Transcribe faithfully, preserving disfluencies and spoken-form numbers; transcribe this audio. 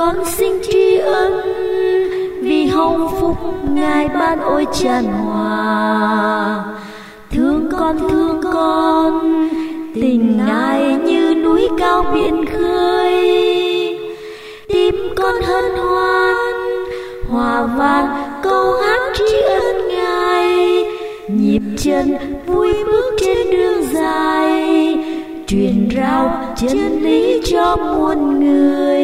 Con xin tri ân vì hồng phúc Ngài ban ôi tràn hòa. Thương con thương con, tình Ngài như núi cao biển khơi. Tim con hân hoan, hòa vang câu hát tri ân Ngài. Nhịp chân vui bước trên đường dài, truyền rao chân lý cho muôn người.